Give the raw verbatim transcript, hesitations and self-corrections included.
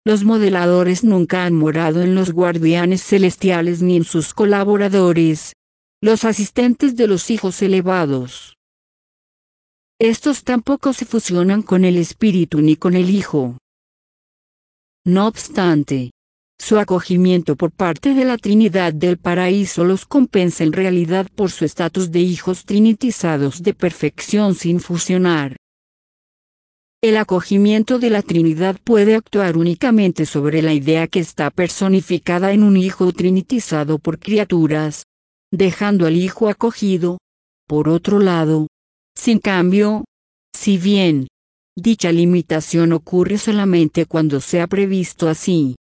Los modeladores nunca han morado en los guardianes celestiales ni en sus colaboradores, los asistentes de los hijos elevados. Estos tampoco se fusionan con el Espíritu ni con el Hijo. No obstante, su acogimiento por parte de la Trinidad del Paraíso los compensa en realidad por su estatus de hijos trinitizados de perfección sin fusionar. El acogimiento de la Trinidad puede actuar únicamente sobre la idea que está personificada en un hijo trinitizado por criaturas, dejando al hijo acogido, por otro lado. Sin cambio, si bien dicha limitación ocurre solamente cuando sea previsto así,